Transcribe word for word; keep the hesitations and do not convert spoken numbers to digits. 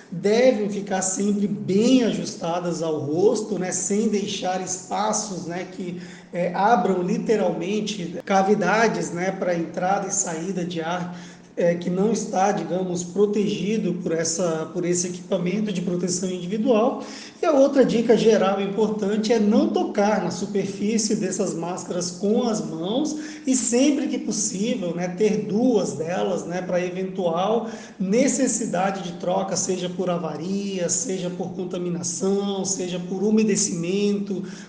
devem ficar sempre bem ajustadas ao rosto, né, sem deixar espaços, né, que é, abram literalmente cavidades, né, para entrada e saída de ar, é, que não está, digamos, protegido por, essa, por esse equipamento de proteção individual. E a outra dica geral importante é não tocar na superfície dessas máscaras com as mãos e sempre que possível, né, ter duas delas, né, para eventual necessidade de troca, seja por avaria, seja por contaminação, seja por umedecimento,